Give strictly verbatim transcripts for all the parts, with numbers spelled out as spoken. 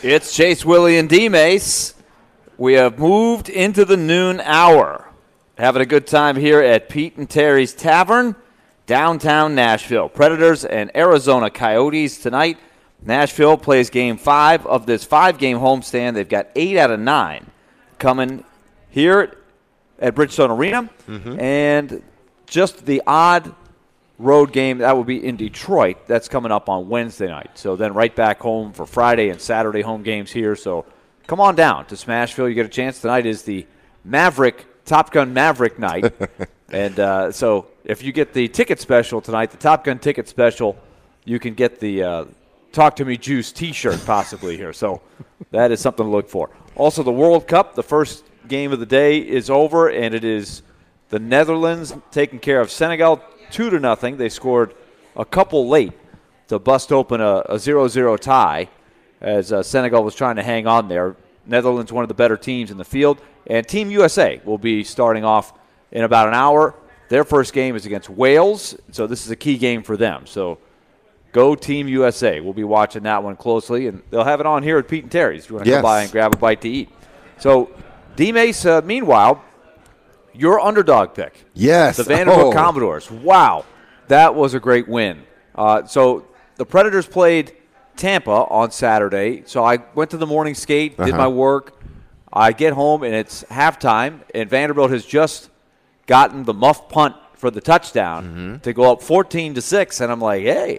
It's Chase, Willie, and D-Mace. We have moved into the noon hour. Having a good time here at Pete and Terry's Tavern, downtown Nashville. Predators and Arizona Coyotes tonight. Nashville plays game five of this five-game homestand. They've got eight out of nine coming here at Bridgestone Arena. Mm-hmm. And just the odd road game, that will be in Detroit. That's coming up on Wednesday night. So then right back home for Friday and Saturday home games here. So come on down to Smashville. You get a chance. Tonight is the Maverick, Top Gun Maverick night. and uh, so if you get the ticket special tonight, the Top Gun ticket special, you can get the uh, Talk to Me Juice t-shirt possibly here. So that is something to look for. Also, the World Cup, the first game of the day is over, and it is the Netherlands taking care of Senegal two to nothing. They scored a couple late to bust open a, a zero zero tie as uh, Senegal was trying to hang on there. Netherlands, one of the better teams in the field. And Team U S A will be starting off in about an hour. Their first game is against Wales, so this is a key game for them. So go Team U S A. We'll be watching that one closely, and they'll have it on here at Pete and Terry's if you want to yes. come by and grab a bite to eat. So, D-Mace, uh, meanwhile, your underdog pick. Yes. The Vanderbilt oh. Commodores. Wow. That was a great win. Uh, so the Predators played Tampa on Saturday. So I went to the morning skate, did uh-huh. my work. I get home, and it's halftime, and Vanderbilt has just gotten the muff punt for the touchdown mm-hmm. to go up fourteen to six. And I'm like, hey,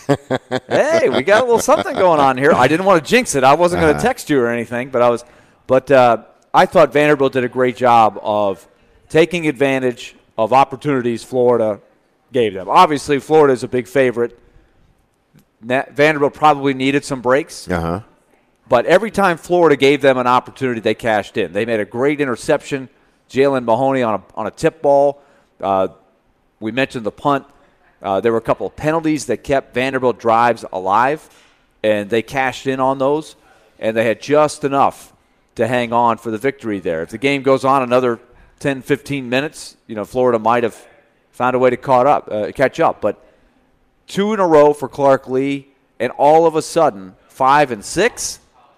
hey, we got a little something going on here. I didn't want to jinx it. I wasn't uh-huh. going to text you or anything, but I was. But uh, I thought Vanderbilt did a great job of taking advantage of opportunities Florida gave them. Obviously, Florida is a big favorite. Vanderbilt probably needed some breaks. Uh-huh. But every time Florida gave them an opportunity, they cashed in. They made a great interception. Jalen Mahoney on a, on a tip ball. Uh, we mentioned the punt. Uh, there were a couple of penalties that kept Vanderbilt drives alive, and they cashed in on those, and they had just enough to hang on for the victory there. If the game goes on another ten, fifteen minutes, you know, Florida might have found a way to caught up, uh, catch up. But two in a row for Clark Lee, and all of a sudden, five and six,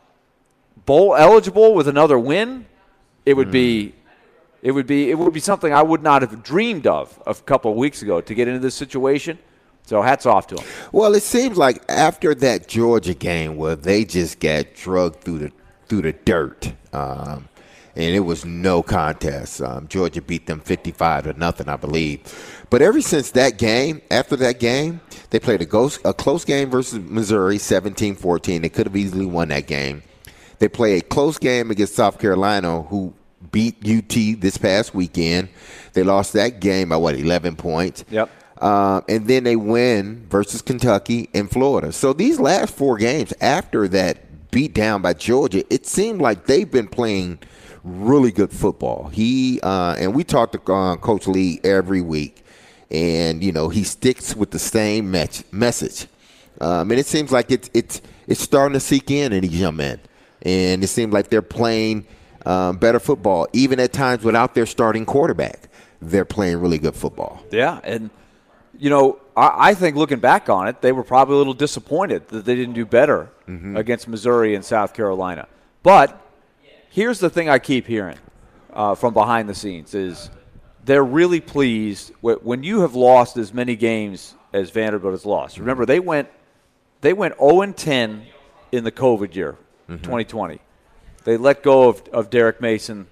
bowl eligible with another win. It would mm. be, it would be, it would be something I would not have dreamed of a couple of weeks ago to get into this situation. So hats off to them. Well, it seems like after that Georgia game where they just got drugged through the through the dirt. Um, And it was no contest. Um, Georgia beat them fifty-five to nothing, I believe. But ever since that game, after that game, they played a, ghost, a close game versus Missouri, seventeen fourteen. They could have easily won that game. They play a close game against South Carolina, who beat U T this past weekend. They lost that game by, what, eleven points? Yep. Uh, and then they win versus Kentucky and Florida. So these last four games after that beat down by Georgia, it seemed like they've been playing – really good football. He uh, and we talk to uh, Coach Lee every week, and you know he sticks with the same me- message. Um, and it seems like it's it's it's starting to seek in in these young men, and it seems like they're playing um, better football, even at times without their starting quarterback. They're playing really good football. Yeah, and you know I, I think looking back on it, they were probably a little disappointed that they didn't do better mm-hmm. against Missouri and South Carolina, but. Here's the thing I keep hearing uh, from behind the scenes is they're really pleased when you have lost as many games as Vanderbilt has lost. Remember, they went they went oh and ten in the COVID year, mm-hmm. twenty twenty. They let go of, of Derek Mason.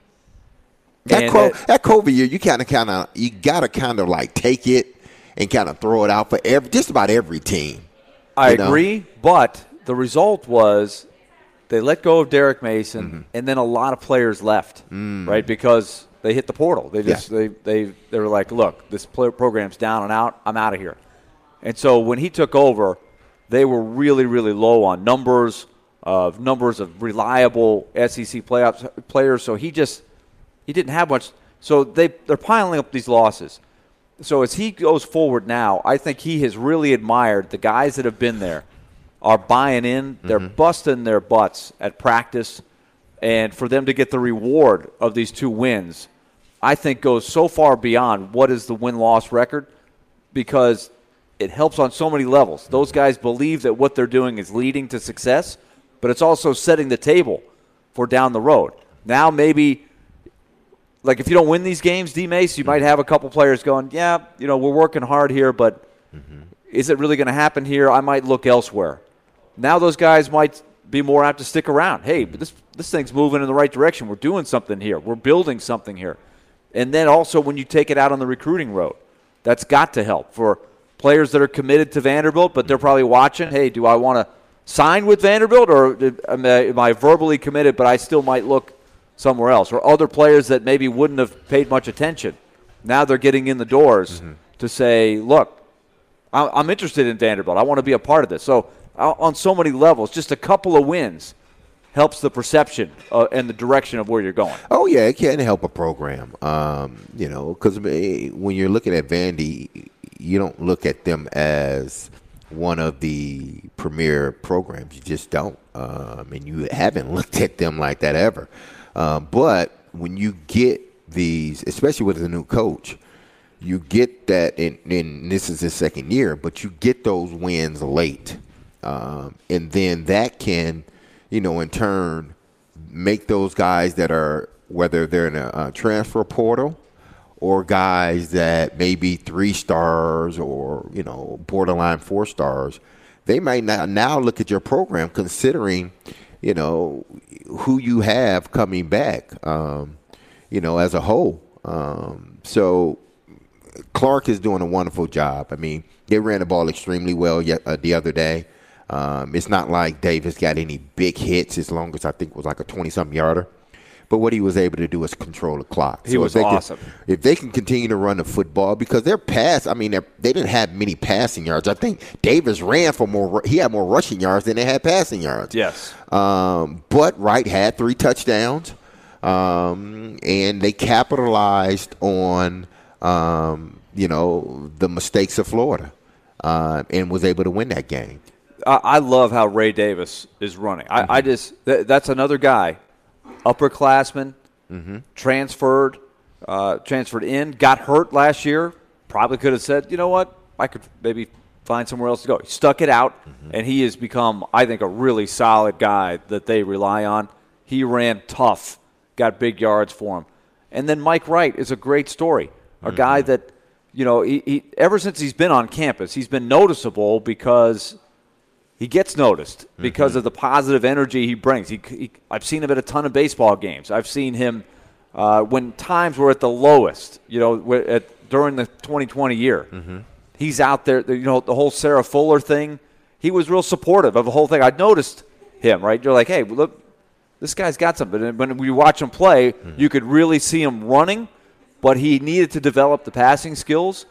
That, co- it, that COVID year, you kind of kind of you got to kind of like take it and kind of throw it out for every, just about every team. I agree, know? But the result was. They let go of Derek Mason, mm-hmm. and then a lot of players left, mm. right? Because they hit the portal. They just yeah. they, they they were like, look, this program's down and out. I'm out of here. And so when he took over, they were really really low on numbers of numbers of reliable S E C playoffs players. So he just he didn't have much. So they they're piling up these losses. So as he goes forward now, I think he has really admired the guys that have been there. Are buying in. They're mm-hmm. busting their butts at practice. And for them to get the reward of these two wins, I think goes so far beyond what is the win-loss record because it helps on so many levels. Those guys believe that what they're doing is leading to success, but it's also setting the table for down the road. Now maybe, like if you don't win these games, D-Mace, you might have a couple players going, yeah, you know, we're working hard here, but mm-hmm. is it really going to happen here? I might look elsewhere. Now those guys might be more apt to stick around. Hey, but this this thing's moving in the right direction. We're doing something here. We're building something here. And then also when you take it out on the recruiting road, that's got to help for players that are committed to Vanderbilt, but they're probably watching, hey, do I want to sign with Vanderbilt, or am I, am I verbally committed, but I still might look somewhere else? Or other players that maybe wouldn't have paid much attention. Now they're getting in the doors mm-hmm. to say, look, I'm interested in Vanderbilt. I want to be a part of this. So on so many levels, just a couple of wins helps the perception uh, and the direction of where you're going. Oh, yeah, it can help a program. Um, you know, because when you're looking at Vandy, you don't look at them as one of the premier programs. You just don't. Um, and you haven't looked at them like that ever. Um, but when you get these, especially with a new coach, you get that, and, and this is his second year, but you get those wins late. Um, and then that can, you know, in turn, make those guys that are, whether they're in a, a transfer portal or guys that may be three stars or, you know, borderline four stars, they might not now look at your program considering, you know, who you have coming back, um, you know, as a whole. Um, so Clark is doing a wonderful job. I mean, they ran the ball extremely well yet, uh, the other day. Um, it's not like Davis got any big hits, as long as I think it was like a twenty-something yarder. But what he was able to do is control the clock. He so was if awesome. Can, if they can continue to run the football, because their pass, I mean, they didn't have many passing yards. I think Davis ran for more. He had more rushing yards than they had passing yards. Yes. Um, but Wright had three touchdowns, um, and they capitalized on, um, you know, the mistakes of Florida, uh, and was able to win that game. I love how Ray Davis is running. I, mm-hmm. I just th- that's another guy, upperclassman, mm-hmm. transferred, uh, transferred in, got hurt last year. Probably could have said, you know what, I could maybe find somewhere else to go. He stuck it out, mm-hmm. and he has become, I think, a really solid guy that they rely on. He ran tough, got big yards for him. And then Mike Wright is a great story, a mm-hmm. guy that, you know, he, he ever since he's been on campus, he's been noticeable because – he gets noticed because mm-hmm. of the positive energy he brings. He, he, I've seen him at a ton of baseball games. I've seen him uh, when times were at the lowest, you know, at, during the twenty twenty year. Mm-hmm. He's out there, you know, the whole Sarah Fuller thing. He was real supportive of the whole thing. I noticed him, right? You're like, hey, look, this guy's got something. And when we watch him play, mm-hmm. you could really see him running, but he needed to develop the passing skills.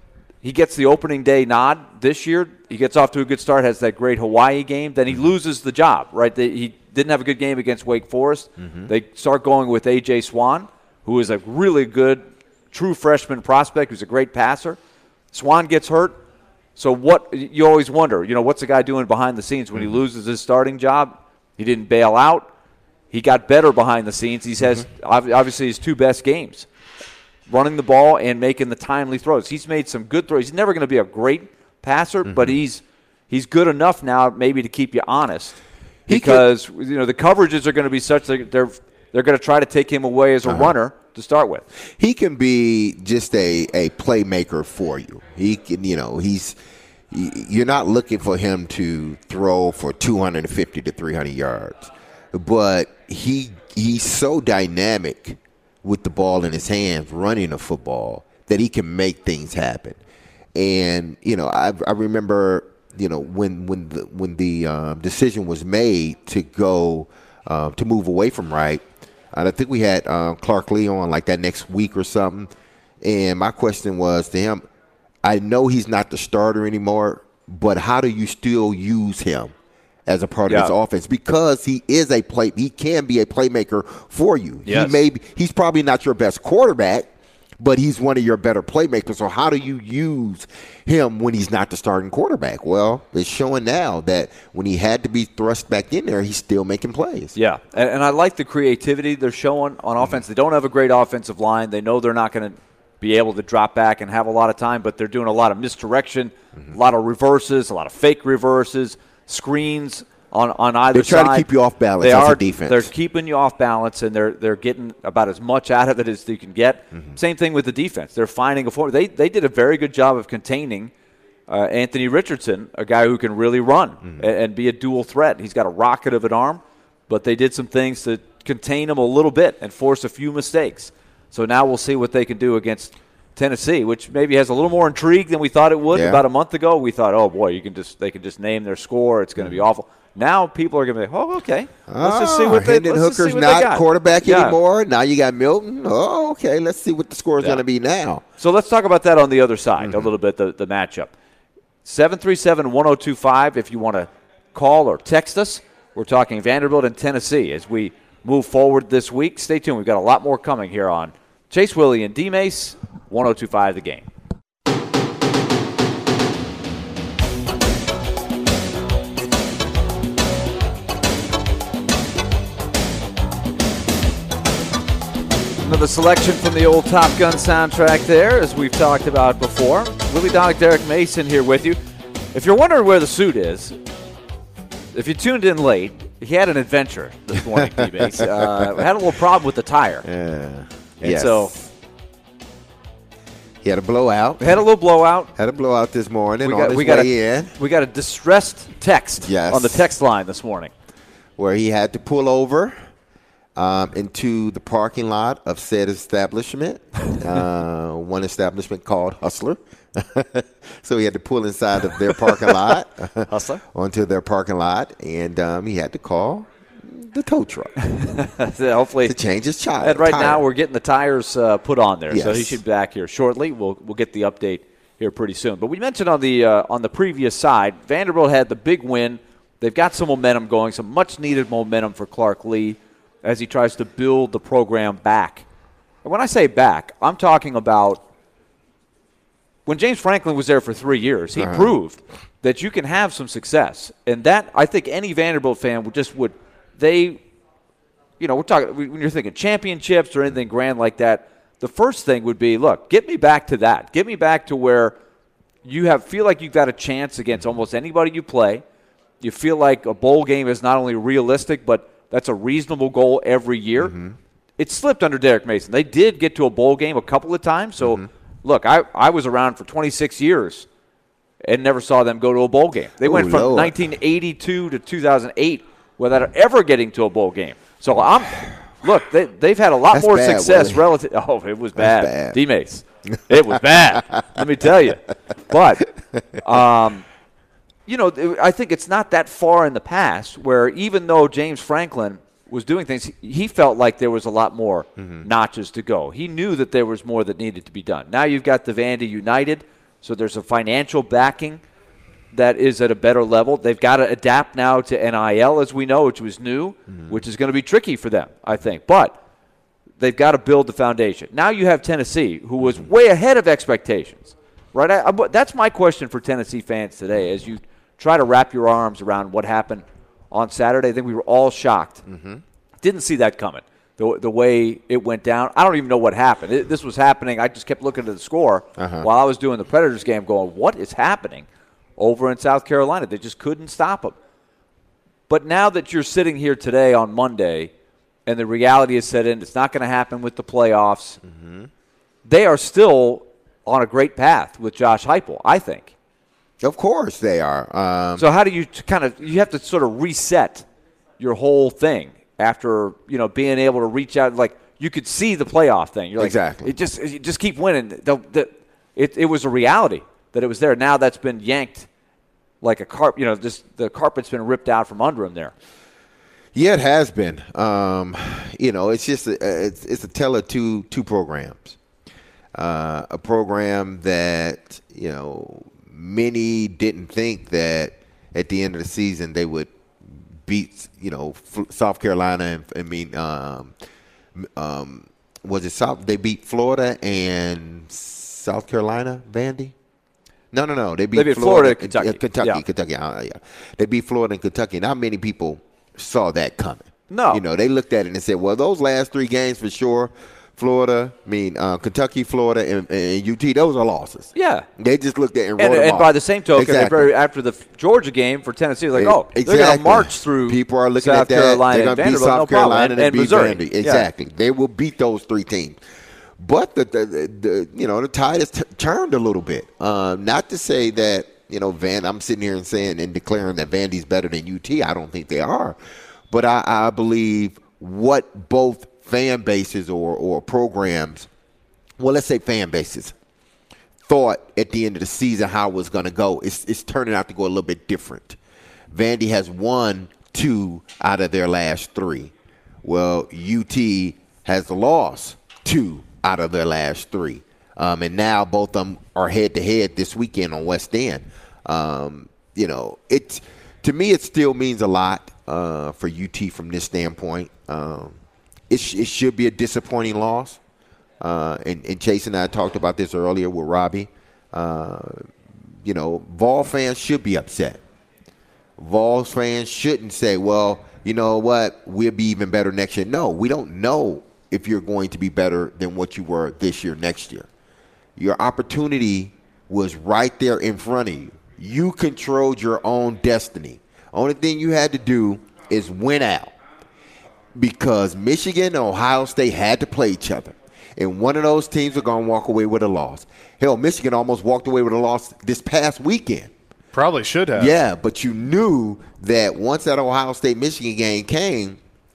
He gets the opening day nod this year. He gets off to a good start, has that great Hawaii game. Then he loses the job, right? He didn't have a good game against Wake Forest. Mm-hmm. They start going with A J. Swan, who is a really good true freshman prospect who's a great passer. Swan gets hurt. So what you always wonder, you know, what's the guy doing behind the scenes when mm-hmm. he loses his starting job? He didn't bail out. He got better behind the scenes. He has mm-hmm. obviously his two best games, running the ball and making the timely throws. He's made some good throws. He's never going to be a great passer, mm-hmm. but he's he's good enough now maybe to keep you honest because could, you know the coverages are going to be such that they're they're going to try to take him away as a uh-huh. runner to start with. He can be just a, a playmaker for you. He can, you know, he's you're not looking for him to throw for two hundred fifty to three hundred yards, but he he's so dynamic with the ball in his hands, running a football, that he can make things happen. And you know, I, I remember, you know, when when the when the um, decision was made to go uh, to move away from Wright, and I think we had um, Clark Lee on like that next week or something. And my question was to him, I know he's not the starter anymore, but how do you still use him as a part of yeah. his offense? Because he is a play, he can be a playmaker for you. Yes. He may be, he's probably not your best quarterback, but he's one of your better playmakers. So how do you use him when he's not the starting quarterback? Well, it's showing now that when he had to be thrust back in there, he's still making plays. Yeah, and, and I like the creativity they're showing on offense. Mm-hmm. They don't have a great offensive line. They know they're not going to be able to drop back and have a lot of time, but they're doing a lot of misdirection, mm-hmm. a lot of reverses, a lot of fake reverses, screens, on, on either They're trying side. to keep you off balance they as are, a defense. They're keeping you off balance, and they're they're getting about as much out of it as you can get. Mm-hmm. Same thing with the defense. They're finding a form. They, they did a very good job of containing uh, Anthony Richardson, a guy who can really run mm-hmm. and, and be a dual threat. He's got a rocket of an arm, but they did some things to contain him a little bit and force a few mistakes. So now we'll see what they can do against Tennessee, which maybe has a little more intrigue than we thought it would. Yeah. About a month ago, we thought, oh, boy, you can just they can just name their score. It's going to be awful. Now people are going to be, oh, okay. Let's oh, just see what they Hendon let's Hooker's see what not they got. quarterback yeah. anymore. Now you got Milton. Oh, okay. Let's see what the score is yeah. going to be now. So let's talk about that on the other side mm-hmm. a little bit, the, the matchup. seven three seven, one oh two five if you want to call or text us. We're talking Vanderbilt and Tennessee as we move forward this week. Stay tuned. We've got a lot more coming here on Chase Willie and D-Mace, one oh two five The Game. Another selection from the old Top Gun soundtrack there, as we've talked about before. Willie Donick, Derek Mason here with you. If you're wondering where the suit is, if you tuned in late, he had an adventure this morning, D-Base. Uh, had a little problem with the tire. Yeah. And yes. so he had a blowout. Had a little blowout. Had a blowout this morning we on got, his we got way a, in. We got a distressed text yes. on the text line this morning. Where he had to pull over um, into the parking lot of said establishment, uh, one establishment called Hustler. So he had to pull inside of their parking lot, Hustler, onto their parking lot, and um, he had to call the tow truck. Hopefully to change his child. And right tire. now we're getting the tires uh, put on there, yes. so he should be back here shortly. We'll we'll get the update here pretty soon. But we mentioned on the uh, on the previous side, Vanderbilt had the big win. They've got some momentum going, some much needed momentum for Clark Lee as he tries to build the program back. And when I say back, I'm talking about when James Franklin was there for three years, he uh-huh. proved that you can have some success. And that, I think any Vanderbilt fan would just would, they, you know, we're talking, when you're thinking championships or anything grand like that, the first thing would be, look, get me back to that. Get me back to where you have feel like you've got a chance against almost anybody you play. You feel like a bowl game is not only realistic, but that's a reasonable goal every year. Mm-hmm. It slipped under Derek Mason. They did get to a bowl game a couple of times. So, mm-hmm. look, I, I was around for twenty-six years and never saw them go to a bowl game. They Ooh, went from Lord. nineteen eighty-two to two thousand eight without ever getting to a bowl game. So, I'm look, they, they've had a lot That's more bad, success Willie. relative. Oh, it was bad. bad. D-Mace. It was bad. Let me tell you. But, um, you know, I think it's not that far in the past where even though James Franklin was doing things, he felt like there was a lot more mm-hmm. notches to go. He knew that there was more that needed to be done. Now you've got the Vandy United, so there's a financial backing that is at a better level. They've got to adapt now to N I L, as we know, which was new, mm-hmm. which is going to be tricky for them, I think. But they've got to build the foundation. Now you have Tennessee, who was way ahead of expectations. Right? I, I, that's my question for Tennessee fans today, as you try to wrap your arms around what happened on Saturday. I think we were all shocked. Mm-hmm. Didn't see that coming, the, the way it went down. I don't even know what happened. It, this was happening. I just kept looking at the score uh-huh. while I was doing the Predators game going, what is happening over in South Carolina? They just couldn't stop them. But now that you're sitting here today on Monday and the reality is set in, it's not going to happen with the playoffs, mm-hmm. they are still on a great path with Josh Heupel, I think. Of course they are. Um, so how do you kind of – you have to sort of reset your whole thing after, you know, being able to reach out. Like, you could see the playoff thing. You're like, exactly. It just, you just keep winning. The, the, it, it was a reality that it was there. Now that's been yanked like a carpet. You know, just the carpet's been ripped out from under him there. Yeah, it has been. Um, you know, it's just a, it's, it's a tale of two, two programs. Uh, a program that, you know, many didn't think that at the end of the season they would beat, you know, South Carolina. And, I mean, um, um, was it South? They beat Florida and South Carolina, Vandy? No, no, no. They beat, they beat Florida, Florida Kentucky. Uh, Kentucky, yeah. Kentucky. Uh, yeah. They beat Florida and Kentucky. Not many people saw that coming. No. You know, they looked at it and said, well, those last three games for sure, Florida, I mean, uh, Kentucky, Florida, and, and U T, those are losses. Yeah. They just looked at it and And, wrote them and off. by the same token, Exactly. very, after the Georgia game for Tennessee, like, It- oh, exactly. they're going to march through People are looking South at that. Carolina They're and going to beat Vanderbilt, South no problem, Carolina and, and, and beat Missouri. Vandy. Yeah. Exactly. They will beat those three teams. But the, the, the, the you know the tide has t- turned a little bit. Uh, not to say that you know Van. I'm sitting here and saying and declaring that Vandy's better than U T. I don't think they are, but I, I believe what both fan bases or or programs, well, let's say fan bases, thought at the end of the season how it was going to go. It's it's turning out to go a little bit different. Vandy has won two out of their last three. Well, U T has lost two out of their last three. Um, and now both of them are head-to-head this weekend on West End. Um, you know, it, to me it still means a lot uh, for U T from this standpoint. Um, it, sh- it should be a disappointing loss. Uh, and, and Chase and I talked about this earlier with Robbie. Uh, you know, Vol fans should be upset. Vols fans shouldn't say, well, you know what, we'll be even better next year. No, we don't know if you're going to be better than what you were this year, next year. Your opportunity was right there in front of you. You controlled your own destiny. Only thing you had to do is win out because Michigan and Ohio State had to play each other. And one of those teams are going to walk away with a loss. Hell, Michigan almost walked away with a loss this past weekend. Probably should have. Yeah, but you knew that once that Ohio State-Michigan game came,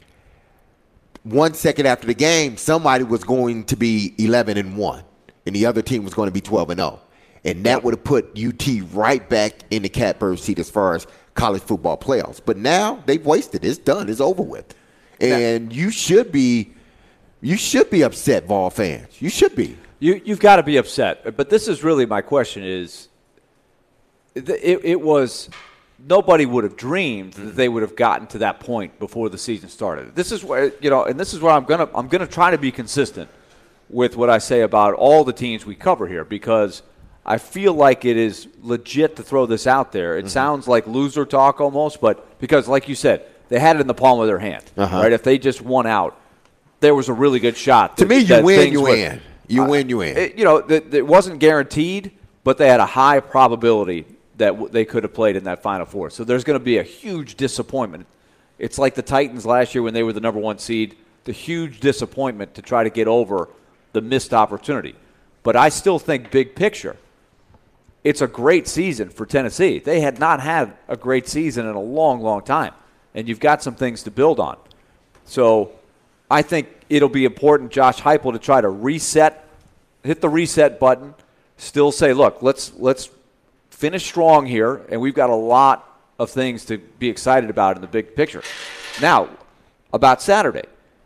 one second after the game, somebody was going to be eleven and one, and the other team was going to be twelve and oh. And that would have put U T right back in the catbird seat as far as college football playoffs. But now they've wasted. It's done. It's over with. And you should be you should be upset, Vol fans. You should be. You, you've got to be upset. But this is really my question is, it, it was nobody would have dreamed that they would have gotten to that point before the season started. This is where, you know, and this is where I'm going to I'm going to try to be consistent with what I say about all the teams we cover here because I feel like it is legit to throw this out there. It mm-hmm. sounds like loser talk almost, but because like you said, they had it in the palm of their hand, uh-huh. right? If they just won out, there was a really good shot. To that, me, you that win, you would, win. You uh, win, you win. It, you know, it, it wasn't guaranteed, but they had a high probability that w- they could have played in that Final Four. So there's going to be a huge disappointment. It's like the Titans last year when they were the number one seed, the huge disappointment to try to get over the missed opportunity. But I still think big picture, it's a great season for Tennessee. They had not had a great season in a long, long time, and you've got some things to build on. So I think it'll be important, Josh Heupel, to try to reset, hit the reset button, still say, look, let's let's finish strong here, and we've got a lot of things to be excited about in the big picture. Now, about Saturday,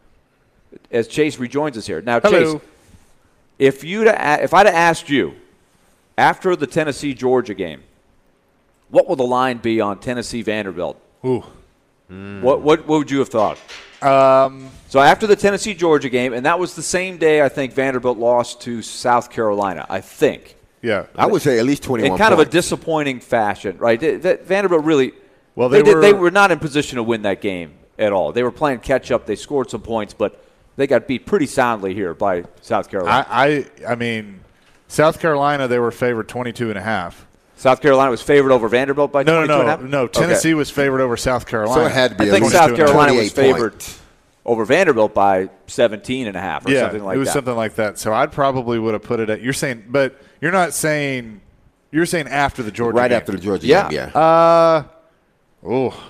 as Chase rejoins us here. Now, Hello. Chase, if you'd if I'd have asked you after the Tennessee-Georgia game, what will the line be on Tennessee-Vanderbilt? Ooh. Mm. What, what what would you have thought? Um, so after the Tennessee-Georgia game, and that was the same day I think Vanderbilt lost to South Carolina, I think. Yeah. I would say at least twenty-one in kind points. of a disappointing fashion, right? They, they, Vanderbilt really well, they, they, did, were, they were not in position to win that game at all. They were playing catch-up. They scored some points, but they got beat pretty soundly here by South Carolina. I, I, I mean, South Carolina, they were favored twenty-two and a half. South Carolina was favored over Vanderbilt by no, twenty-two no, and a half? No, Tennessee okay. was favored over South Carolina. So it had to be I think South Carolina was favored point. over Vanderbilt by seventeen and a half or yeah, something like that. it was that. something like that. So I'd probably would have put it at – you're saying – but you're not saying – you're saying after the Georgia right game. after the Georgia yeah. game, yeah. Uh, oh,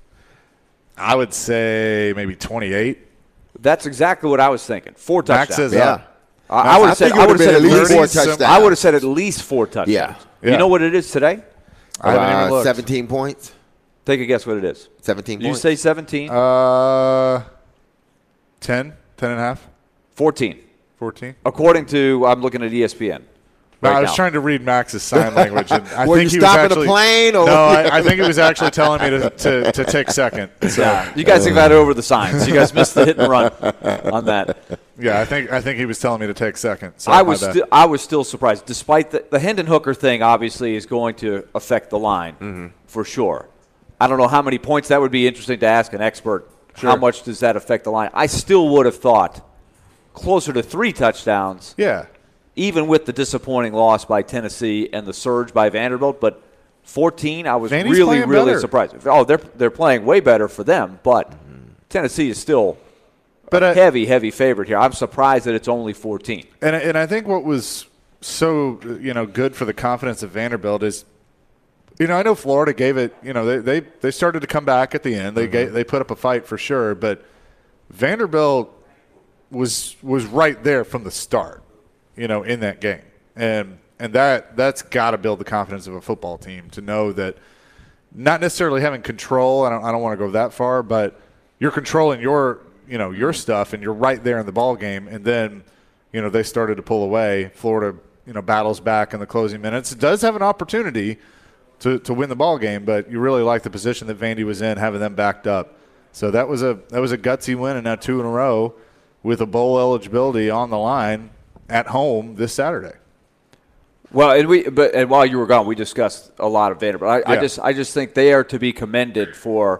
I would say maybe twenty-eight. That's exactly what I was thinking. Four touchdowns. Max says yeah. up. I, I would have said, think it I would would have have been said at least at four least touchdowns. I would have said at least four touchdowns. Yeah. Yeah. You know what it is today? I haven't even Uh, looked. seventeen points. Take a guess what it is. seventeen You points. say seventeen? Uh, ten, ten and a half, fourteen. fourteen. According to, I'm looking at E S P N. No, right I was now. trying to read Max's sign language. And I Were think you he was stopping actually, the plane? Or no, I, I think he was actually telling me to, to, to take second. So, Yeah, you guys have got it over the signs. You guys missed the hit and run on that. yeah, I think I think he was telling me to take second. So I my was bad. sti- I was still surprised, despite the, the Hendon Hooker thing. Obviously, is going to affect the line Mm-hmm. for sure. I don't know how many points. That would be interesting to ask an expert. Sure. How much does that affect the line? I still would have thought closer to three touchdowns. Yeah. Even with the disappointing loss by Tennessee and the surge by Vanderbilt. But fourteen, I was Vandy's really, really better. surprised. Oh, they're they're playing way better for them, but Tennessee is still but a I, heavy, heavy favorite here. I'm surprised that it's only fourteen. And and I think what was so you know good for the confidence of Vanderbilt is, you know, I know Florida gave it. You know, they they, they started to come back at the end. They mm-hmm. gave, they put up a fight for sure, but Vanderbilt was was right there from the start. You know, in that game, and and that that's got to build the confidence of a football team to know that not necessarily having control. I don't I don't want to go that far, but you're controlling your you know your stuff, and you're right there in the ball game. And then you know they started to pull away. Florida you know battles back in the closing minutes. It does have an opportunity to to win the ball game, but you really like the position that Vandy was in, having them backed up. So that was a that was a gutsy win, and now two in a row with a bowl eligibility on the line at home this Saturday. Well, and we but and while you were gone, we discussed a lot of Vanderbilt. I, yeah. I just I just think they are to be commended for.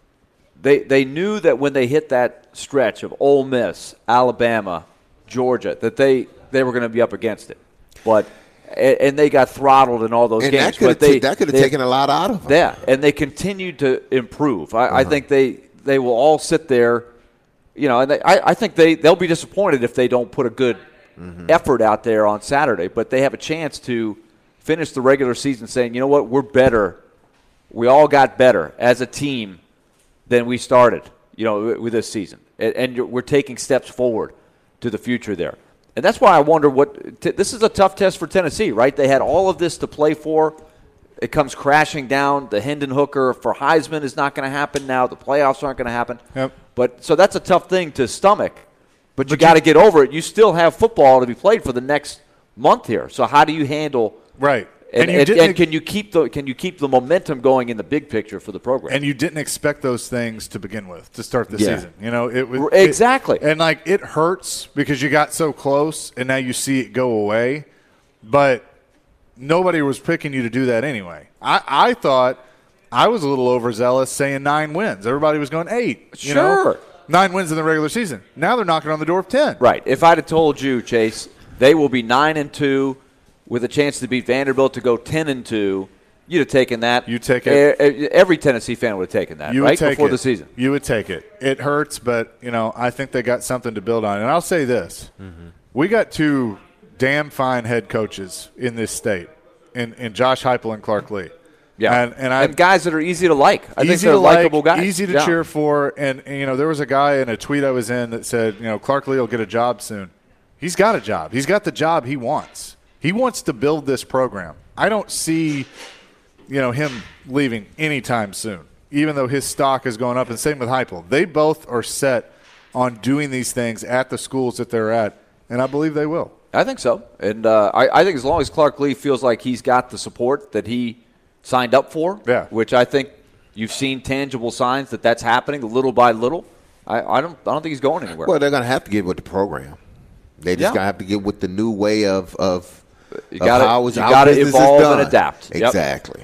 They they knew that when they hit that stretch of Ole Miss, Alabama, Georgia, that they, they were going to be up against it, but and they got throttled in all those and games. That but they t- that could have taken a lot out of them. Yeah, and they continued to improve. I, uh-huh. I think they they will all sit there, you know, and they, I I think they they'll be disappointed if they don't put a good. Mm-hmm. effort out there on Saturday, but they have a chance to finish the regular season saying, you know what, we're better. We all got better as a team than we started, you know, with this season. And, and we're taking steps forward to the future there. And that's why I wonder what t- – this is a tough test for Tennessee, right? They had all of this to play for. It comes crashing down. The Hendon Hooker for Heisman is not going to happen now. The playoffs aren't going to happen. Yep. But so that's a tough thing to stomach. But you But got to you- get over it. You still have football to be played for the next month here. So how do you handle right? And, And you and, didn't and ex- can you keep the can you keep the momentum going in the big picture for the program? And you didn't expect those things to begin with to start the Yeah. season. You know, it was Exactly. it- and like it hurts because you got so close, and now you see it go away. But nobody was picking you to do that anyway. I, I thought I was a little overzealous saying nine wins. Everybody was going eight. You Sure. know? Nine wins in the regular season. Now they're knocking on the door of ten. Right. If I'd have told you, Chase, they will be nine and two with a chance to beat Vanderbilt to go ten and two, you'd have taken that. You take it. E- Every Tennessee fan would have taken that, You right would take before it. the season. You would take it. It hurts, but you know I think they got something to build on. And I'll say this: mm-hmm. we got two damn fine head coaches in this state, in, in Josh Heupel and Clark Lee. Yeah, and, and, I, and guys that are easy to like. I think easy they're to like, likable guys. easy to Yeah. cheer for. And, and you know, there was a guy in a tweet I was in that said, you know, Clark Lee will get a job soon. He's got a job. He's got the job he wants. He wants to build this program. I don't see, you know, him leaving anytime soon, even though his stock is going up. And same with Heupel. They both are set on doing these things at the schools that they're at, and I believe they will. I think so. And uh, I, I think as long as Clark Lee feels like he's got the support that he signed up for, yeah. which I think you've seen tangible signs that that's happening little by little, I, I don't I don't think he's going anywhere. Well, they're going to have to get with the program. They just Yeah. going to have to get with the new way of of, you of gotta, how, is, you how gotta business is evolve done. and adapt. Yep. Exactly.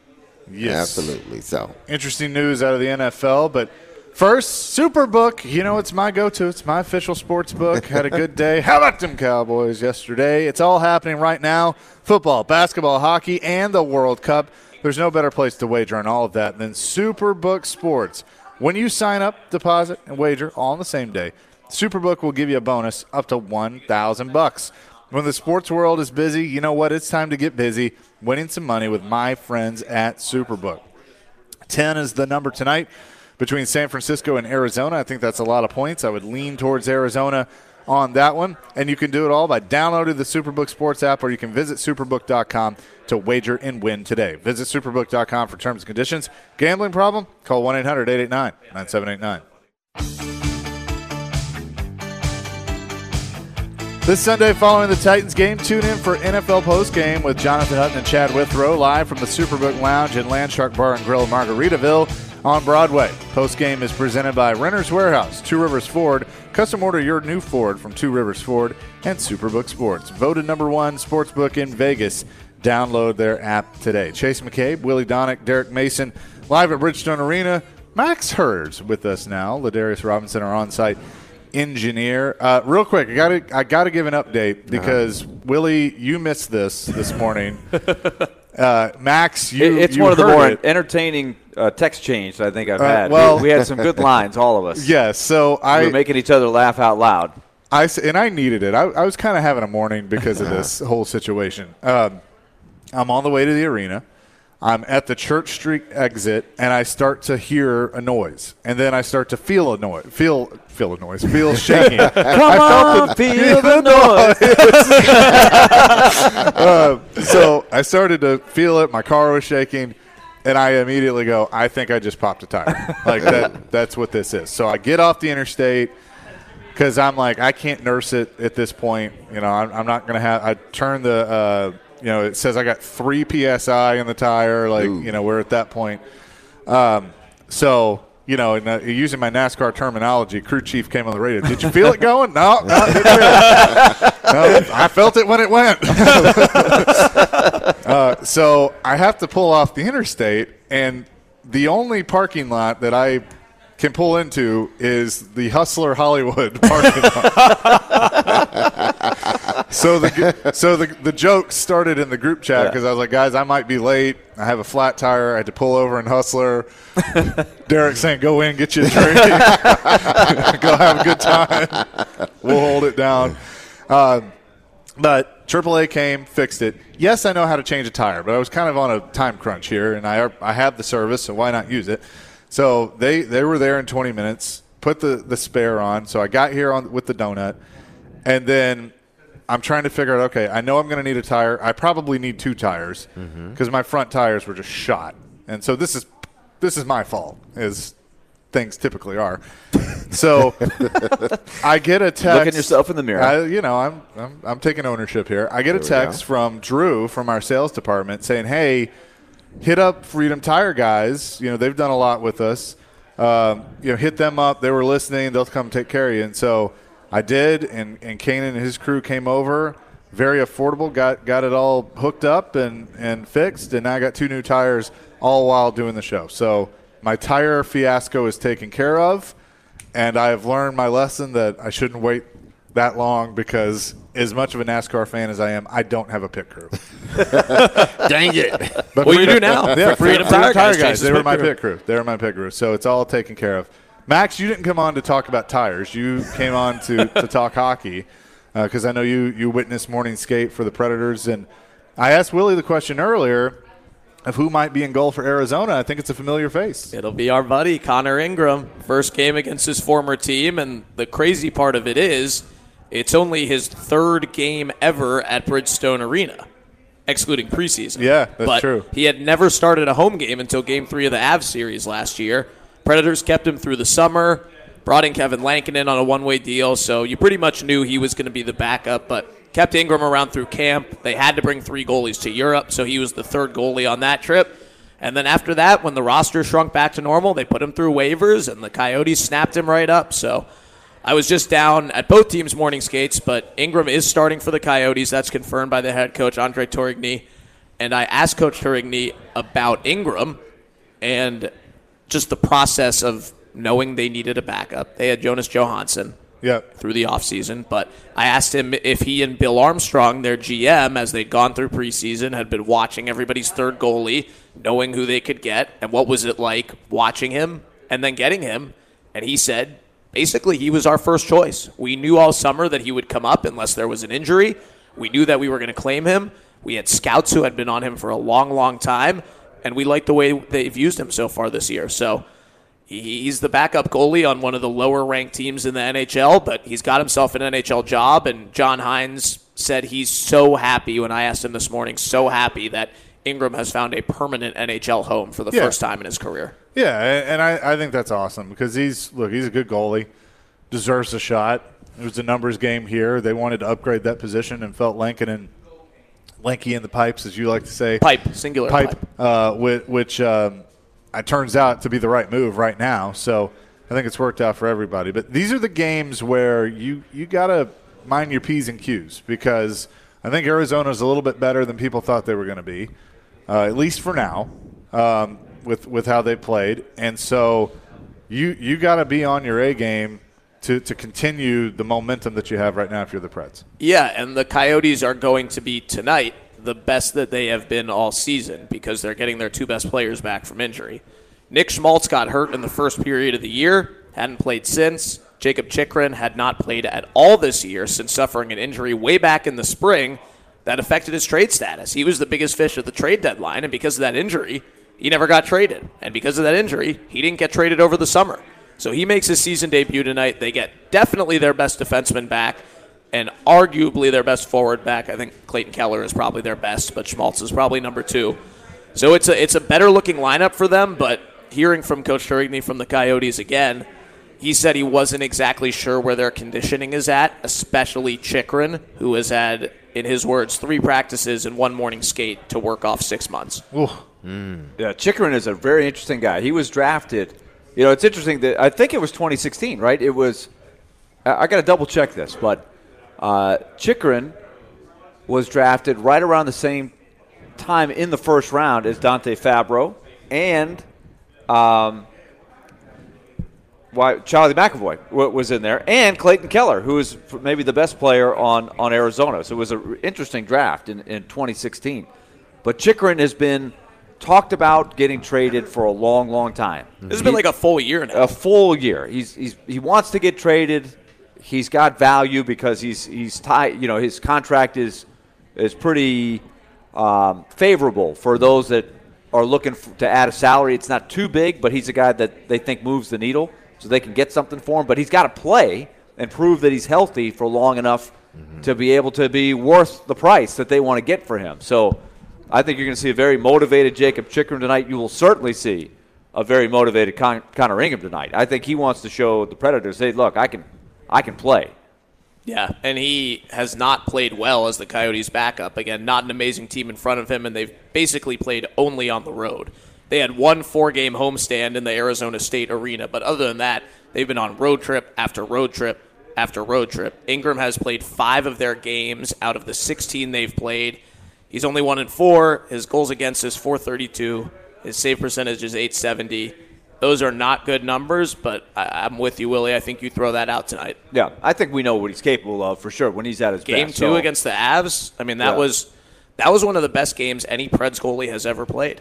Yes. Absolutely. So Interesting news out of the N F L, but first, Superbook. You know, it's my go-to. It's my official sports book. Had a good day. How about them Cowboys yesterday? It's all happening right now. Football, basketball, hockey, and the World Cup. There's no better place to wager on all of that than Superbook Sports. When you sign up, deposit, and wager all on the same day, Superbook will give you a bonus up to one thousand bucks. When the sports world is busy, you know what? It's time to get busy winning some money with my friends at Superbook. ten is the number tonight between San Francisco and Arizona. I think that's a lot of points. I would lean towards Arizona on that one. And you can do it all by downloading the Superbook Sports app, or you can visit superbook dot com to wager and win today. Visit superbook dot com for terms and conditions. Gambling problem? Call one eight hundred eight eight nine nine seven eight nine. This Sunday following the Titans game, tune in for N F L Postgame with Jonathan Hutton and Chad Withrow live from the Superbook Lounge in Landshark Bar and Grill, Margaritaville on Broadway. Postgame is presented by Renter's Warehouse, Two Rivers Ford. Custom order your new Ford from Two Rivers Ford and Superbook Sports. Voted number one sportsbook in Vegas. Download their app today. Chase McCabe, Willie Donick, Derek Mason, live at Bridgestone Arena. Max Hurds with us now. Ladarius Robinson are on site engineer. Uh, real quick, I got to I got to give an update because uh-huh. Willie, you missed this this morning. uh, Max, you it's you one of the heard more it. entertaining uh, text changes I think I've Uh, had. well- we, we had some good lines, all of us. Yeah, so I we were making each other laugh out loud. I s- and I needed it. I, I was kind of having a morning because of this whole situation. Um, I'm on the way to the arena. I'm at the Church Street exit, and I start to hear a noise, and then I start to feel a noise. Feel feel a noise. Feel shaking. Come I on, feel the noise. uh, so I started to feel it. My car was shaking, and I immediately go, I think I just popped a tire. Like that. That's what this is. So I get off the interstate. Because I'm like, I can't nurse it at this point. You know, I'm, I'm not going to have – I turn the uh, – you know, it says I got three P S I in the tire. Like, Ooh. you know, we're at that point. Um, so, you know, and, uh, using my NASCAR terminology, crew chief came on the radio. Did you feel it going? No, no, didn't feel it. No, I felt it when it went. uh, so I have to pull off the interstate, and the only parking lot that I – can pull into is the Hustler Hollywood parking lot. so the so the the joke started in the group chat because I was like, guys, I might be late. I have a flat tire. I had to pull over in Hustler. Derek saying, go in, get you a drink. Go have a good time. We'll hold it down. Uh, but triple A came, fixed it. Yes, I know how to change a tire, but I was kind of on a time crunch here, and I I have the service, so why not use it? So they, they were there in twenty minutes, put the, the spare on. So I got here on with the donut, and then I'm trying to figure out, okay, I know I'm going to need a tire. I probably need two tires because mm-hmm. my front tires were just shot. And so this is this is my fault, as things typically are. So I get a text. Look at yourself in the mirror. I, you know, I'm, I'm I'm taking ownership here. I get there a text from Drew from our sales department saying, hey, hit up Freedom Tire guys. You know, they've done a lot with us. Um, you know, hit them up. They were listening. They'll come take care of you. And so I did, and, and Kanan and his crew came over. Very affordable. Got got it all hooked up and, and fixed, and now I got two new tires all while doing the show. So my tire fiasco is taken care of, and I have learned my lesson that I shouldn't wait that long because as much of a NASCAR fan as I am, I don't have a pit crew. Dang it. But well, you do now. Yeah, Freedom, Freedom Tire, Tire guys. guys. They were my pit crew. They were my pit crew. So it's all taken care of. Max, you didn't come on to talk about tires. You came on to, to talk hockey because uh, I know you, you witnessed morning skate for the Predators. And I asked Willie the question earlier of who might be in goal for Arizona. I think it's a familiar face. It'll be our buddy, Connor Ingram. First game against his former team. And the crazy part of it is it's only his third game ever at Bridgestone Arena, excluding preseason. Yeah, that's but true. He had never started a home game until game three of the Avs series last year. Predators kept him through the summer, brought in Kevin Lankinen on a one-way deal, so you pretty much knew he was going to be the backup, but kept Ingram around through camp. They had to bring three goalies to Europe, so he was the third goalie on that trip. And then after that, when the roster shrunk back to normal, they put him through waivers, and the Coyotes snapped him right up. So I was just down at both teams' morning skates, but Ingram is starting for the Coyotes. That's confirmed by the head coach, Andre Tourigny. And I asked Coach Tourigny about Ingram and just the process of knowing they needed a backup. They had Jonas Johansson Yep. through the offseason, but I asked him if he and Bill Armstrong, their G M, as they'd gone through preseason, had been watching everybody's third goalie, knowing who they could get, and what was it like watching him and then getting him. And he said, basically, he was our first choice. We knew all summer that he would come up unless there was an injury. We knew that we were going to claim him. We had scouts who had been on him for a long, long time, and we liked the way they've used him so far this year. So he's the backup goalie on one of the lower-ranked teams in the N H L, but he's got himself an N H L job, and John Hines said he's so happy, when I asked him this morning, so happy that Ingram has found a permanent N H L home for the Yeah. first time in his career. Yeah, and I, I think that's awesome because he's look, he's a good goalie, deserves a shot. It was a numbers game here. They wanted to upgrade that position and felt Lankinen, lanky in the pipes, as you like to say. Pipe, singular pipe. Pipe, uh, which, which um, it turns out to be the right move right now. So I think it's worked out for everybody. But these are the games where you, you got to mind your P's and Q's because I think Arizona's a little bit better than people thought they were going to be, uh, at least for now. Um, with with how they played. And so you you got to be on your A game to, to continue the momentum that you have right now if you're the Preds. Yeah, and the Coyotes are going to be tonight the best that they have been all season because they're getting their two best players back from injury. Nick Schmaltz got hurt in the first period of the year, hadn't played since. Jacob Chikrin had not played at all this year since suffering an injury way back in the spring that affected his trade status. He was the biggest fish at the trade deadline, and because of that injury, he never got traded. And because of that injury, he didn't get traded over the summer. So he makes his season debut tonight. They get definitely their best defenseman back and arguably their best forward back. I think Clayton Keller is probably their best, but Schmaltz is probably number two. So it's a it's a better-looking lineup for them, but hearing from Coach Turigny from the Coyotes again, he said he wasn't exactly sure where their conditioning is at, especially Chikrin, who has had, in his words, three practices and one morning skate to work off six months. Mm. Yeah, Chikrin is a very interesting guy. He was drafted. You know, it's interesting that I think it was twenty sixteen, right? It was. I, I got to double check this, but uh, Chikrin was drafted right around the same time in the first round as Dante Fabro and um, why Charlie McAvoy w- was in there, and Clayton Keller, who is maybe the best player on, on Arizona. So it was an interesting draft in, in twenty sixteen. But Chikrin has been talked about getting traded for a long, long time. This has been like a full year now. A full year. He's, he's he wants to get traded. He's got value because he's he's tied. You know, his contract is is pretty um, favorable for those that are looking f- to add a salary. It's not too big, but he's a guy that they think moves the needle, so they can get something for him. But he's got to play and prove that he's healthy for long enough mm-hmm. to be able to be worth the price that they want to get for him. So I think you're going to see a very motivated Jacob Chikrin tonight. You will certainly see a very motivated Con- Connor Ingham tonight. I think he wants to show the Predators, hey, look, I can, I can play. Yeah, and he has not played well as the Coyotes' backup. Again, not an amazing team in front of him, and they've basically played only on the road. They had one four-game homestand in the Arizona State Arena, but other than that, they've been on road trip after road trip after road trip. Ingram has played five of their games out of the sixteen they've played. He's only one in four. His goals against is four thirty-two. His save percentage is eight seventy. Those are not good numbers, but I, I'm with you, Willie. I think you throw that out tonight. Yeah, I think we know what he's capable of for sure when he's at his Game best. two so. against the Avs, I mean, that yeah. was that was one of the best games any Preds goalie has ever played.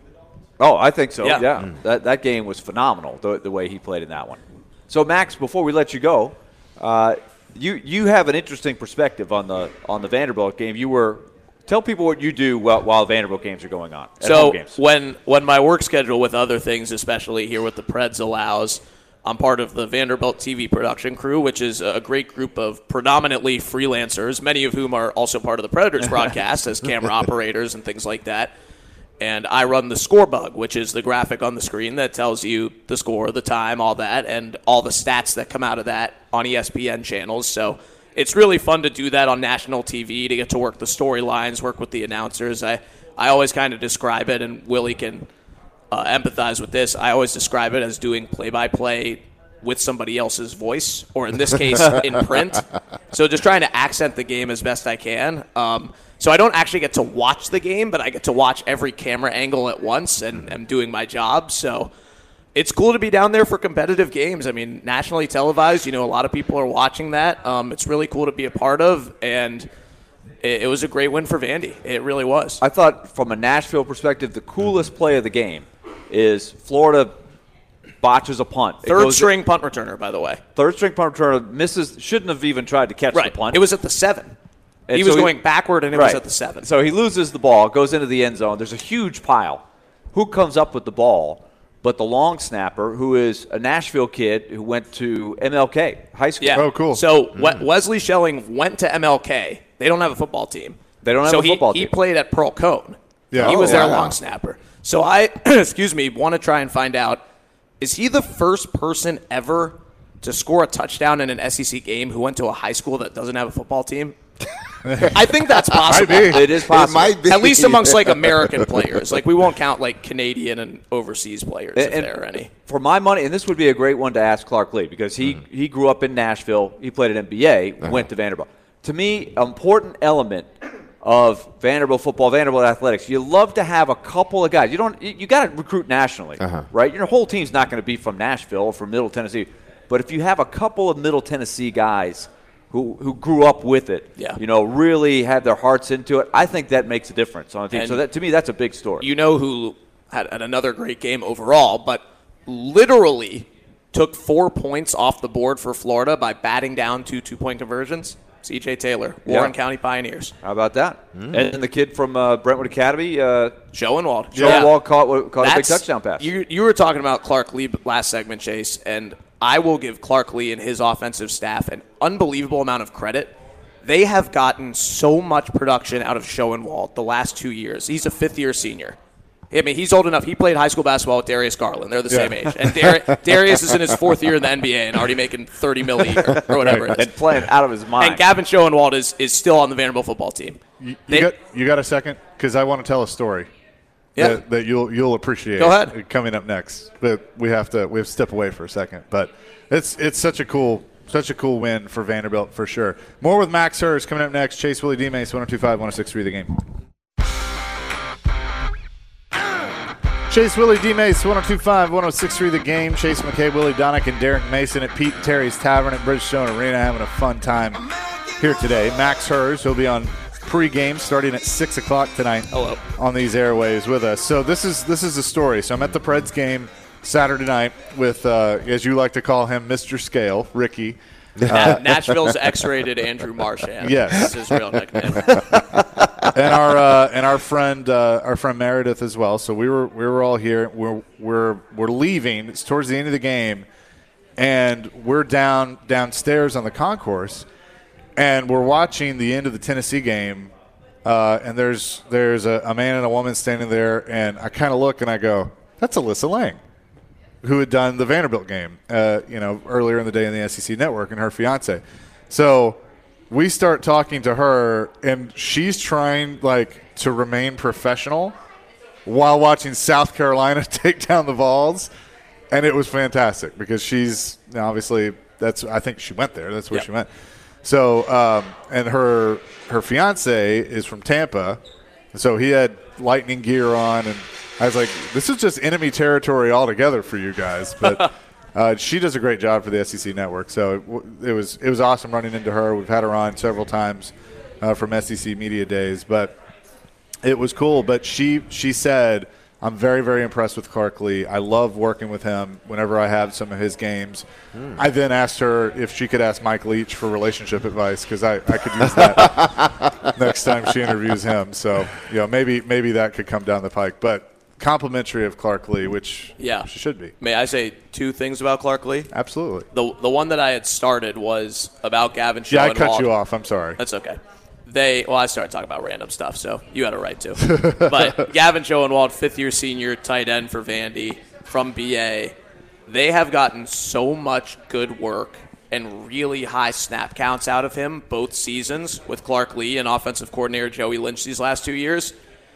Oh, I think so, yeah. Yeah. Mm. That that game was phenomenal, the, the way he played in that one. So, Max, before we let you go, uh, you you have an interesting perspective on the on the Vanderbilt game. You were Tell people what you do while, while Vanderbilt games are going on. At so home games. when when my work schedule with other things, especially here with the Preds, allows, I'm part of the Vanderbilt T V production crew, which is a great group of predominantly freelancers, many of whom are also part of the Predators broadcast as camera operators and things like that. And I run the Score Bug, which is the graphic on the screen that tells you the score, the time, all that, and all the stats that come out of that on E S P N channels. So it's really fun to do that on national T V, to get to work the storylines, work with the announcers. I, I always kind of describe it, and Willie can uh, empathize with this. I always describe it as doing play-by-play with somebody else's voice, or in this case, in print. So just trying to accent the game as best I can. Um, so I don't actually get to watch the game, but I get to watch every camera angle at once, and I'm doing my job. So it's cool to be down there for competitive games. I mean, nationally televised, you know, a lot of people are watching that. Um, it's really cool to be a part of, and it, it was a great win for Vandy. It really was. I thought from a Nashville perspective, the coolest play of the game is Florida botches a punt. Third string punt returner, by the way. Third string punt returner misses, shouldn't have even tried to catch right. the punt. It was at the seven. And he so was he, going backward, and it right. was at the seven. So he loses the ball, goes into the end zone. There's a huge pile. Who comes up with the ball but the long snapper, who is a Nashville kid who went to M L K High School? Yeah. Oh, cool. So mm. Wesley Schelling went to M L K. They don't have a football team. They don't have so a football he, team. he played at Pearl Cone. Yeah. He was oh, their wow. long snapper. So I, excuse me, want to try and find out, is he the first person ever to score a touchdown in an S E C game who went to a high school that doesn't have a football team? I think that's possible. Might be. It is possible. It might be. At least amongst like American players. Like we won't count like Canadian and overseas players and, if and there are any. For my money, and this would be a great one to ask Clark Lee, because he, mm-hmm. he grew up in Nashville. He played at N B A, uh-huh. went to Vanderbilt. To me, an important element of Vanderbilt football, Vanderbilt athletics, you love to have a couple of guys. You don't. You, you got to recruit nationally, uh-huh. right? Your whole team's not going to be from Nashville or from Middle Tennessee. But if you have a couple of Middle Tennessee guys who who grew up with it, yeah. you know, really had their hearts into it, I think that makes a difference on a team. And so that to me, that's a big story. You know who had, had another great game overall, but literally took four points off the board for Florida by batting down two two-point conversions? C J Taylor, Warren yeah. County Pioneers. How about that? Mm. And then the kid from uh, Brentwood Academy, uh, Schoenwald. Schoenwald yeah. caught, caught a big That's, touchdown pass. You, you were talking about Clark Lee last segment, Chase, and I will give Clark Lee and his offensive staff an unbelievable amount of credit. They have gotten so much production out of Schoenwald the last two years. He's a fifth-year senior. I mean, he's old enough. He played high school basketball with Darius Garland. They're the yeah. same age. And Dar- Darius is in his fourth year in the N B A and already making thirty mil a year or whatever it is. And playing out of his mind. And Gavin Schoenwald is, is still on the Vanderbilt football team. You, you, They, got, you got a second? Because I want to tell a story yeah. that, that you'll you'll appreciate. Go ahead. Coming up next, but we have to we have to step away for a second. But it's it's such a cool such a cool win for Vanderbilt for sure. More with Max Hurst coming up next. Chase Willie D. Mace, one oh two point five, one oh six point three The Game. Chase Willie D. Mace, one oh two point five, one oh six point three The Game. Chase McKay, Willie Donick, and Derek Mason at Pete and Terry's Tavern at Bridgestone Arena having a fun time here today. Max Hurst will be on pregame starting at six o'clock tonight. Hello. On these airways with us. So this is this is the story. So I'm at the Preds game Saturday night with, uh, as you like to call him, Mister Scale, Ricky. Uh, Nashville's X-rated Andrew Marchand. Yes. That's his real nickname. and our uh, and our friend uh, our friend Meredith as well. So we were we were all here. We're we're we're leaving. It's towards the end of the game, and we're down downstairs on the concourse, and we're watching the end of the Tennessee game. Uh, and there's there's a, a man and a woman standing there, and I kind of look and I go, "That's Alyssa Lang, who had done the Vanderbilt game, uh, you know, earlier in the day in the S E C Network, and her fiance." So we start talking to her, and she's trying, like, to remain professional while watching South Carolina take down the Vols, and it was fantastic because she's – obviously, that's I think she went there. That's where yep. she went. So, um, and her her fiance is from Tampa, so he had lightning gear on, and I was like, this is just enemy territory altogether for you guys, but – Uh, she does a great job for the S E C Network, so it, it was it was awesome running into her. We've had her on several times uh, from S E C Media Days, but it was cool. But she she said, I'm very, very impressed with Clark Lee. I love working with him whenever I have some of his games. Mm. I then asked her if she could ask Mike Leach for relationship advice because I, I could use that next time she interviews him. So, you know, maybe maybe that could come down the pike. But complimentary of Clark Lee, which yeah. she should be. May I say two things about Clark Lee? Absolutely. The the one that I had started was about Gavin Yeah, Schoenwald. I cut you off. I'm sorry. That's okay. They well, I started talking about random stuff, so you had a right to. But Gavin Schoenwald, fifth-year senior tight end for Vandy from B A, they have gotten so much good work and really high snap counts out of him both seasons with Clark Lee and offensive coordinator Joey Lynch these last two years.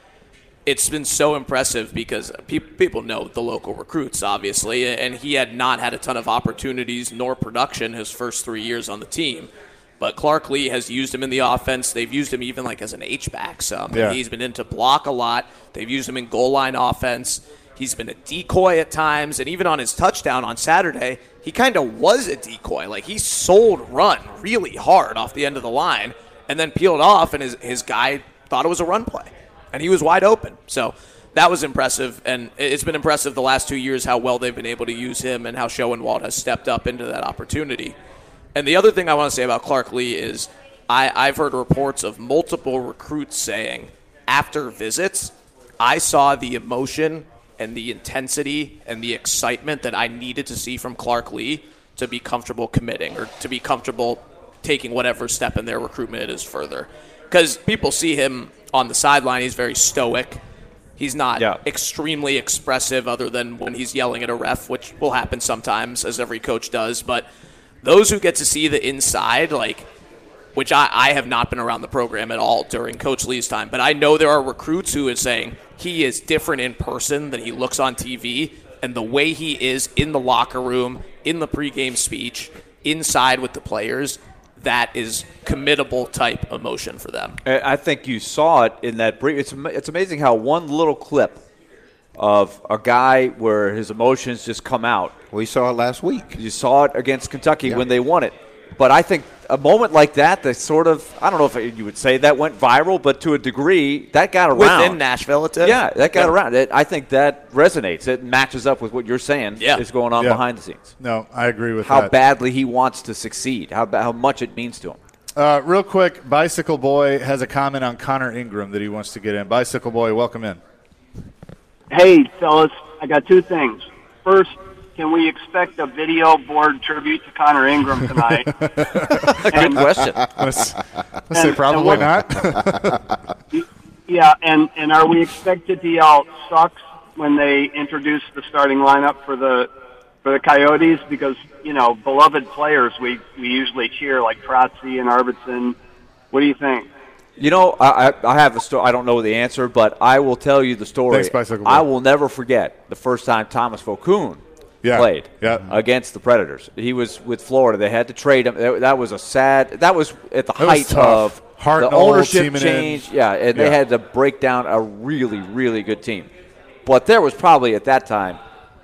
It's been so impressive because pe- people know the local recruits, obviously, and he had not had a ton of opportunities nor production his first three years on the team. But Clark Lee has used him in the offense. They've used him even like as an H-back some. Yeah. He's been into block a lot. They've used him in goal line offense. He's been a decoy at times, and even on his touchdown on Saturday, he kind of was a decoy. Like, he sold run really hard off the end of the line and then peeled off, and his, his guy thought it was a run play. And he was wide open. So that was impressive. And it's been impressive the last two years how well they've been able to use him and how Schoenwald has stepped up into that opportunity. And the other thing I want to say about Clark Lee is I, I've heard reports of multiple recruits saying after visits, I saw the emotion and the intensity and the excitement that I needed to see from Clark Lee to be comfortable committing or to be comfortable taking whatever step in their recruitment it is further. Because people see him on the sideline, he's very stoic. He's not yeah. extremely expressive other than when he's yelling at a ref, which will happen sometimes, as every coach does. But those who get to see the inside, like, which I, I have not been around the program at all during Coach Lee's time, but I know there are recruits who are saying he is different in person than he looks on T V, and the way he is in the locker room, in the pregame speech, inside with the players, that is committable type emotion for them. I think you saw it in that brief. It's it's amazing how one little clip of a guy where his emotions just come out. We saw it last week. You saw it against Kentucky Yeah. when they won it. But I think a moment like that, that sort of, I don't know if you would say that went viral, but to a degree, that got around. Within Nashville, it did. Yeah, that got Yeah. around. It, I think that resonates. It matches up with what you're saying Yeah. is going on Yeah. behind the scenes. No, I agree with How that. badly he wants to succeed, how, ba- how much it means to him. Uh, real quick, Bicycle Boy has a comment on Connor Ingram that he wants to get in. Bicycle Boy, welcome in. Hey, fellas, I got two things. First, can we expect a video board tribute to Connor Ingram tonight? Good question. Let's, let's And- say and probably what- not. Yeah, and, and are we expected to yell sucks when they introduce the starting lineup for the for the Coyotes? Because, you know, beloved players we, we usually cheer, like Trotzy and Arvidsson. What do you think? You know, I, I I have a story. I don't know the answer, but I will tell you the story. Thanks, Bicycle Boy. I will never forget the first time Thomas Vokoun Yeah, played yeah. against the Predators. He was with Florida. They had to trade him. That, that was a sad. That was at the That was height tough. of Hartnell the ownership teaming in. change. Yeah, and they Yeah. had to break down a really, really good team. But there was probably at that time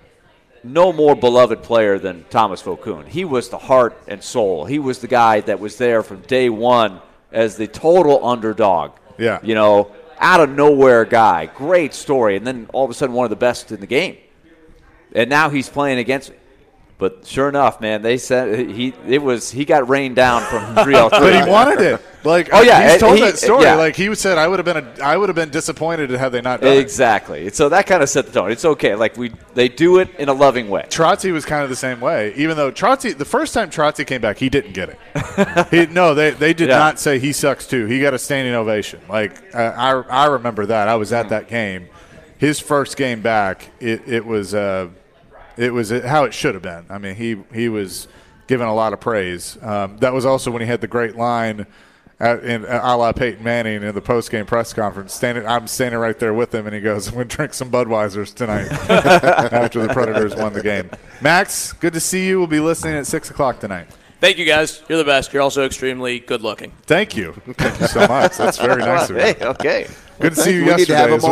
no more beloved player than Thomas Vokoun. He was the heart and soul. He was the guy that was there from day one as the total underdog. Yeah. You know, out of nowhere guy. Great story. And then all of a sudden one of the best in the game. And now he's playing against me. But sure enough, man, they said he it was he got rained down from three oh three. But he wanted it. Like, Oh, yeah, he's told he- that story. yeah. Like he said, I would have been a, I would have been disappointed had they not done it. Exactly. So that kind of set the tone. It's okay. Like we they do it in a loving way. Trotzy was kind of the same way. Even though Trotzy, the first time Trotzy came back, he didn't get it. he, no, they they did Yeah. not say he sucks too. He got a standing ovation. Like uh, I I remember that. I was at that game. His first game back, it it was uh, it was how it should have been. I mean, he he was given a lot of praise. Um, that was also when he had the great line. At, in, a la Peyton Manning in the post-game press conference, standing, I'm standing right there with him, and he goes, "I'm going to drink some Budweisers tonight." After the Predators won the game. Max, good to see you. We'll be listening at six o'clock tonight. Thank you, guys. You're the best. You're also extremely good looking. Thank you. Thank you so much. That's very nice of you. Hey, okay. Good to see you we need to yesterday have as him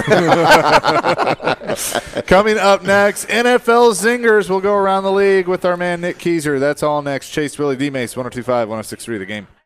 well. on more. Coming up next, N F L Zingers. We'll go around the league with our man Nick Keiser. That's all next. Chase Willie D. Mace, one oh two point five, one oh six point three The Game.